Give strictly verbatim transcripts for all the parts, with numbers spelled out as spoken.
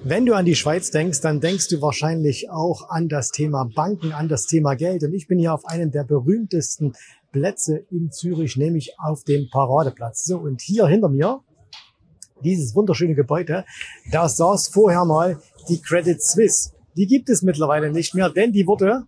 Wenn du an die Schweiz denkst, dann denkst du wahrscheinlich auch an das Thema Banken, an das Thema Geld. Und ich bin hier auf einem der berühmtesten Plätze in Zürich, nämlich auf dem Paradeplatz. So, und hier hinter mir, dieses wunderschöne Gebäude, da saß vorher mal die Credit Suisse. Die gibt es mittlerweile nicht mehr, denn die wurde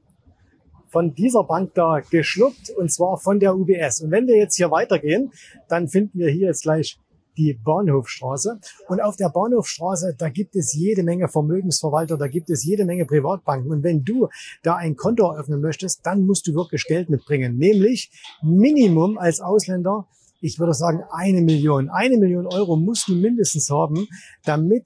von dieser Bank da geschluckt, und zwar von der U B S. Und wenn wir jetzt hier weitergehen, dann finden wir hier jetzt gleich die Bahnhofstraße. Und auf der Bahnhofstraße, da gibt es jede Menge Vermögensverwalter, da gibt es jede Menge Privatbanken. Und wenn du da ein Konto eröffnen möchtest, dann musst du wirklich Geld mitbringen. Nämlich Minimum als Ausländer, ich würde sagen eine Million. Eine Million Euro musst du mindestens haben, damit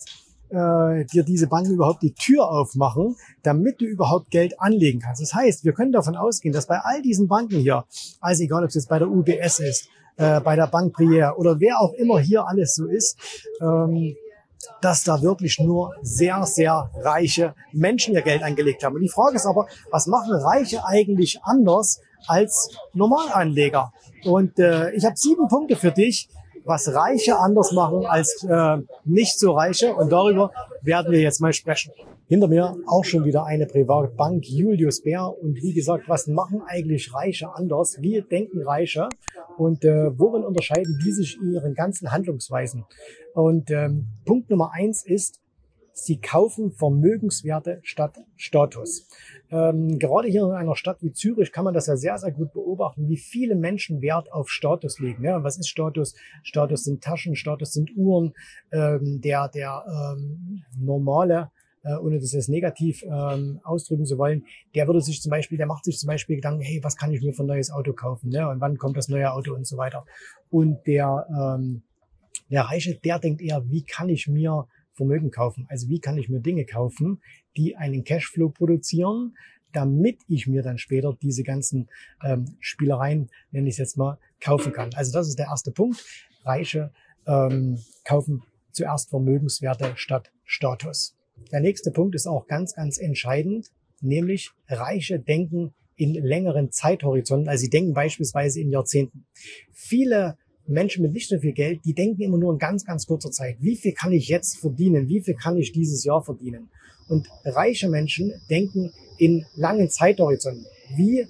äh, dir diese Banken überhaupt die Tür aufmachen, damit du überhaupt Geld anlegen kannst. Das heißt, wir können davon ausgehen, dass bei all diesen Banken hier, also egal ob es jetzt bei der U B S ist, äh, bei der Bank Brière oder wer auch immer hier alles so ist, ähm, dass da wirklich nur sehr, sehr reiche Menschen ihr Geld angelegt haben. Und die Frage ist aber, was machen Reiche eigentlich anders als Normalanleger? Und äh, ich habe sieben Punkte für dich, was Reiche anders machen als äh, nicht so Reiche. Und darüber werden wir jetzt mal sprechen. Hinter mir auch schon wieder eine Privatbank, Julius Baer. Und wie gesagt, was machen eigentlich Reiche anders? Wie denken Reiche? Und äh, worin unterscheiden die sich in ihren ganzen Handlungsweisen? Und ähm, Punkt Nummer eins ist, sie kaufen Vermögenswerte statt Status. Ähm, gerade hier in einer Stadt wie Zürich kann man das ja sehr, sehr gut beobachten, wie viele Menschen Wert auf Status legen. Ja, was ist Status? Status sind Taschen, Status sind Uhren. Ähm, der der ähm, normale, äh, ohne das jetzt negativ ähm, ausdrücken zu wollen, der würde sich zum Beispiel, der macht sich zum Beispiel Gedanken, hey, was kann ich mir für ein neues Auto kaufen? Ja, und wann kommt das neue Auto und so weiter. Und der, ähm, der Reiche, der denkt eher, wie kann ich mir Vermögen kaufen. Also wie kann ich mir Dinge kaufen, die einen Cashflow produzieren, damit ich mir dann später diese ganzen ähm, Spielereien, nenne ich es jetzt mal, kaufen kann. Also das ist der erste Punkt. Reiche ähm, kaufen zuerst Vermögenswerte statt Status. Der nächste Punkt ist auch ganz, ganz entscheidend, nämlich Reiche denken in längeren Zeithorizonten. Also sie denken beispielsweise in Jahrzehnten. Viele Menschen mit nicht so viel Geld, die denken immer nur in ganz, ganz kurzer Zeit. Wie viel kann ich jetzt verdienen? Wie viel kann ich dieses Jahr verdienen? Und reiche Menschen denken in langen Zeithorizonten. Wie,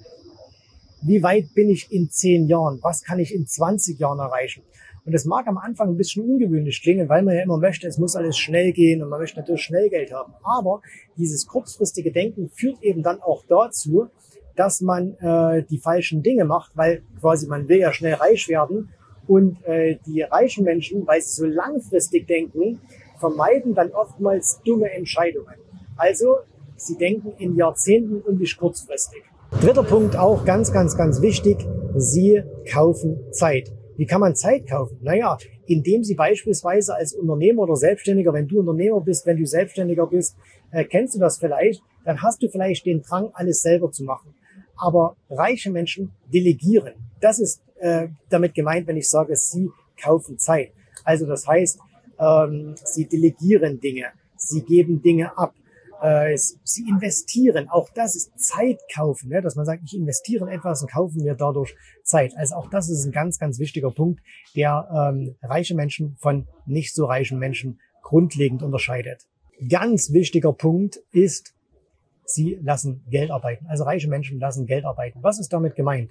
wie weit bin ich in zehn Jahren? Was kann ich in zwanzig Jahren erreichen? Und das mag am Anfang ein bisschen ungewöhnlich klingen, weil man ja immer möchte, es muss alles schnell gehen und man möchte natürlich schnell Geld haben. Aber dieses kurzfristige Denken führt eben dann auch dazu, dass man äh, die falschen Dinge macht, weil quasi man will ja schnell reich werden. Und äh, die reichen Menschen, weil sie so langfristig denken, vermeiden dann oftmals dumme Entscheidungen. Also sie denken in Jahrzehnten und nicht kurzfristig. Dritter Punkt auch ganz, ganz, ganz wichtig. Sie kaufen Zeit. Wie kann man Zeit kaufen? Naja, indem sie beispielsweise als Unternehmer oder Selbstständiger, wenn du Unternehmer bist, wenn du Selbstständiger bist, äh, kennst du das vielleicht, dann hast du vielleicht den Drang, alles selber zu machen. Aber reiche Menschen delegieren. Das ist äh, damit gemeint, wenn ich sage, sie kaufen Zeit. Also das heißt, ähm, sie delegieren Dinge, sie geben Dinge ab, äh, sie investieren. Auch das ist Zeit kaufen, ne? Dass man sagt, ich investiere in etwas und kaufen mir dadurch Zeit. Also auch das ist ein ganz, ganz wichtiger Punkt, der ähm, reiche Menschen von nicht so reichen Menschen grundlegend unterscheidet. Ganz wichtiger Punkt ist, sie lassen Geld arbeiten. Also reiche Menschen lassen Geld arbeiten. Was ist damit gemeint?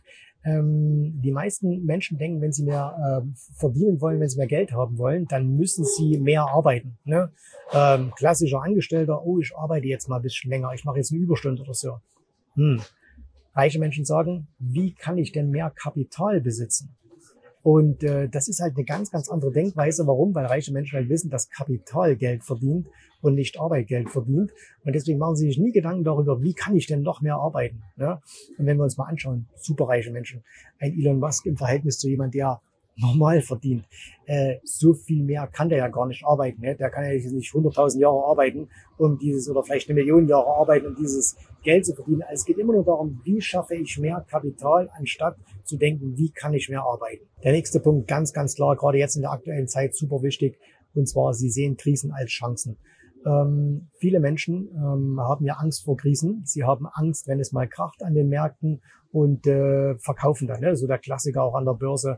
Ähm, die meisten Menschen denken, wenn sie mehr äh, verdienen wollen, wenn sie mehr Geld haben wollen, dann müssen sie mehr arbeiten. Ne? Ähm, klassischer Angestellter, oh, ich arbeite jetzt mal ein bisschen länger, ich mache jetzt eine Überstunde oder so. Hm. Reiche Menschen sagen, wie kann ich denn mehr Kapital besitzen? Und äh, das ist halt eine ganz, ganz andere Denkweise. Warum? Weil reiche Menschen halt wissen, dass Kapital Geld verdient und nicht Arbeit Geld verdient. Und deswegen machen sie sich nie Gedanken darüber, wie kann ich denn noch mehr arbeiten. Ne? Und wenn wir uns mal anschauen, superreiche Menschen, ein Elon Musk im Verhältnis zu jemand, der normal verdient, äh, so viel mehr kann der ja gar nicht arbeiten. Ne? Der kann ja nicht hunderttausend Jahre arbeiten, um dieses, oder vielleicht eine Million Jahre arbeiten, um dieses Geld zu verdienen. Also es geht immer nur darum, wie schaffe ich mehr Kapital, anstatt zu denken, wie kann ich mehr arbeiten. Der nächste Punkt, ganz, ganz klar, gerade jetzt in der aktuellen Zeit super wichtig, und zwar, sie sehen Krisen als Chancen. Ähm, viele Menschen ähm, haben ja Angst vor Krisen. Sie haben Angst, wenn es mal kracht an den Märkten, und äh, verkaufen dann. Ne? So der Klassiker auch an der Börse.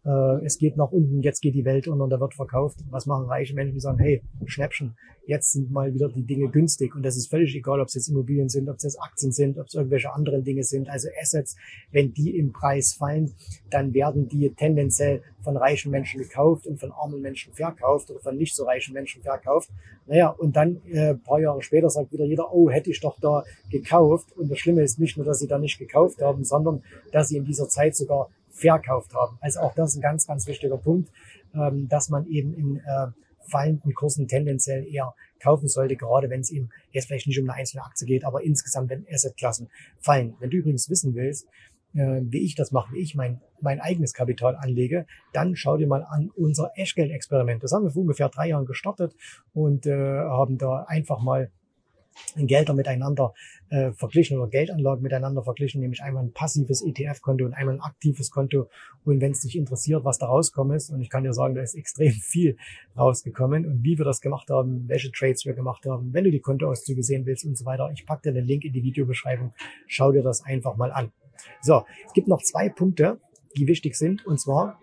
äh, es geht nach unten, jetzt geht die Welt unter und da wird verkauft. Was machen reiche Menschen, die sagen, hey, Schnäppchen, jetzt sind mal wieder die Dinge günstig und das ist völlig egal, ob es jetzt Immobilien sind, ob es jetzt Aktien sind, ob es irgendwelche anderen Dinge sind, also Assets, wenn die im Preis fallen, dann werden die tendenziell von reichen Menschen gekauft und von armen Menschen verkauft oder von nicht so reichen Menschen verkauft. Naja, und dann äh, ein paar Jahre später sagt wieder jeder, oh, hätte ich doch da gekauft. Und das Schlimme ist nicht nur, dass sie da nicht gekauft haben, sondern dass sie in dieser Zeit sogar verkauft haben. Also auch das ist ein ganz, ganz wichtiger Punkt, ähm, dass man eben in äh, fallenden Kursen tendenziell eher kaufen sollte, gerade wenn es eben jetzt vielleicht nicht um eine einzelne Aktie geht, aber insgesamt, wenn Assetklassen fallen. Wenn du übrigens wissen willst, äh, wie ich das mache, wie ich mein, mein eigenes Kapital anlege, dann schau dir mal an unser Echtgeld-Experiment. Das haben wir vor ungefähr drei Jahren gestartet und äh, haben da einfach mal Gelder miteinander äh, verglichen oder Geldanlagen miteinander verglichen, nämlich einmal ein passives E T F-Konto und einmal ein aktives Konto. Und wenn es dich interessiert, was da rausgekommen ist, und ich kann dir sagen, da ist extrem viel rausgekommen und wie wir das gemacht haben, welche Trades wir gemacht haben, wenn du die Kontoauszüge sehen willst und so weiter. Ich packe dir den Link in die Videobeschreibung. Schau dir das einfach mal an. So, es gibt noch zwei Punkte, die wichtig sind, und zwar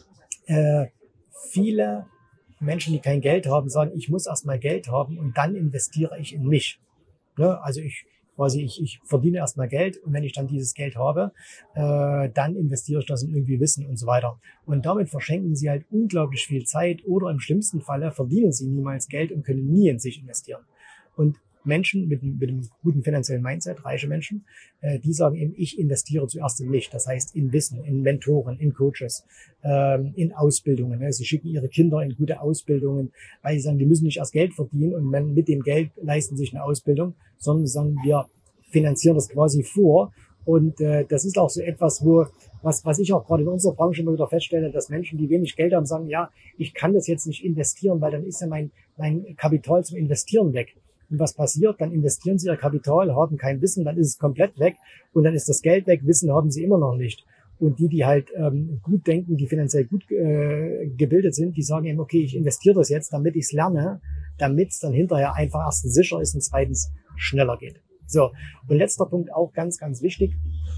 äh, viele Menschen, die kein Geld haben, sagen, ich muss erstmal Geld haben und dann investiere ich in mich. Ja, also ich quasi, ich, ich verdiene erstmal Geld und wenn ich dann dieses Geld habe, äh, dann investiere ich das in irgendwie Wissen und so weiter. Und damit verschenken sie halt unglaublich viel Zeit oder im schlimmsten Falle verdienen sie niemals Geld und können nie in sich investieren. Und Menschen mit, mit einem guten finanziellen Mindset, reiche Menschen, äh, die sagen eben, ich investiere zuerst in mich. Das heißt in Wissen, in Mentoren, in Coaches, ähm, in Ausbildungen. Ne? Sie schicken ihre Kinder in gute Ausbildungen, weil sie sagen, die müssen nicht erst Geld verdienen und man, mit dem Geld leisten sich eine Ausbildung, sondern sagen, wir finanzieren das quasi vor. Und äh, das ist auch so etwas, wo was, was ich auch gerade in unserer Branche immer wieder feststelle, dass Menschen, die wenig Geld haben, sagen, ja, ich kann das jetzt nicht investieren, weil dann ist ja mein, mein Kapital zum Investieren weg. Und was passiert? Dann investieren sie ihr Kapital, haben kein Wissen, dann ist es komplett weg und dann ist das Geld weg, Wissen haben sie immer noch nicht. Und die, die halt ähm, gut denken, die finanziell gut äh, gebildet sind, die sagen eben, okay, ich investiere das jetzt, damit ich es lerne, damit es dann hinterher einfach erstens sicher ist und zweitens schneller geht. So, und letzter Punkt auch ganz, ganz wichtig,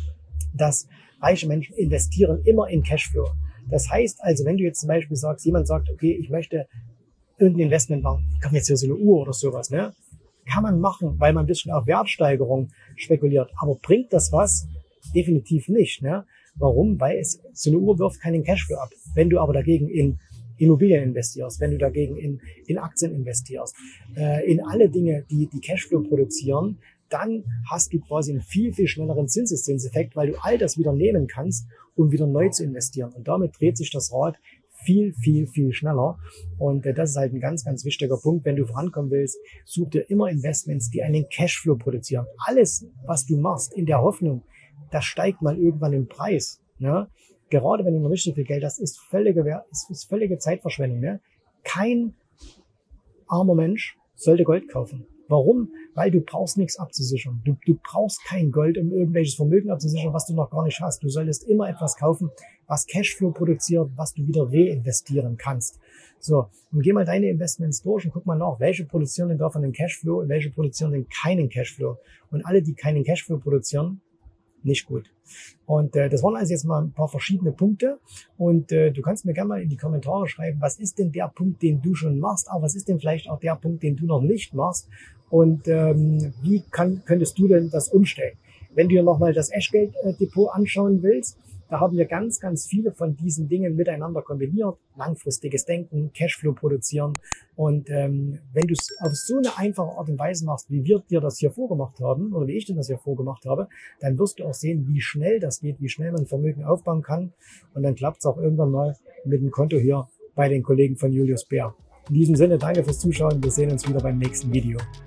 dass reiche Menschen investieren immer in Cashflow. Das heißt also, wenn du jetzt zum Beispiel sagst, jemand sagt, okay, ich möchte irgendein Investment machen, ich kaufe jetzt hier so eine Uhr oder sowas, ne? Kann man machen, weil man ein bisschen auf Wertsteigerung spekuliert. Aber bringt das was? Definitiv nicht. Ne? Warum? Weil es so eine Uhr wirft keinen Cashflow ab. Wenn du aber dagegen in Immobilien investierst, wenn du dagegen in, in Aktien investierst, äh, in alle Dinge, die die Cashflow produzieren, dann hast du quasi einen viel, viel schnelleren Zinseszinseffekt, weil du all das wieder nehmen kannst, um wieder neu zu investieren. Und damit dreht sich das Rad viel, viel, viel schneller. Und äh, das ist halt ein ganz, ganz wichtiger Punkt. Wenn du vorankommen willst, such dir immer Investments, die einen Cashflow produzieren. Alles, was du machst, in der Hoffnung, das steigt mal irgendwann im Preis. Ne? Gerade wenn du noch nicht so viel Geld hast, ist völlige, ist, ist völlige Zeitverschwendung. Ne? Kein armer Mensch sollte Gold kaufen. Warum? Weil du brauchst nichts abzusichern. Du, du brauchst kein Gold, um irgendwelches Vermögen abzusichern, was du noch gar nicht hast. Du solltest immer etwas kaufen, was Cashflow produziert, was du wieder reinvestieren kannst. So, und geh mal deine Investments durch und guck mal nach, welche produzieren denn davon den Cashflow und welche produzieren denn keinen Cashflow. Und alle, die keinen Cashflow produzieren, nicht gut. Und äh, das waren also jetzt mal ein paar verschiedene Punkte und äh, du kannst mir gerne mal in die Kommentare schreiben, was ist denn der Punkt, den du schon machst, aber was ist denn vielleicht auch der Punkt, den du noch nicht machst und ähm, wie kann, könntest du denn das umstellen? Wenn du dir nochmal das Echtgeld-Depot anschauen willst, da haben wir ganz, ganz viele von diesen Dingen miteinander kombiniert. Langfristiges Denken, Cashflow produzieren. Und ähm, wenn du es auf so eine einfache Art und Weise machst, wie wir dir das hier vorgemacht haben, oder wie ich dir das hier vorgemacht habe, dann wirst du auch sehen, wie schnell das geht, wie schnell man Vermögen aufbauen kann. Und dann klappt es auch irgendwann mal mit dem Konto hier bei den Kollegen von Julius Bär. In diesem Sinne, danke fürs Zuschauen. Wir sehen uns wieder beim nächsten Video.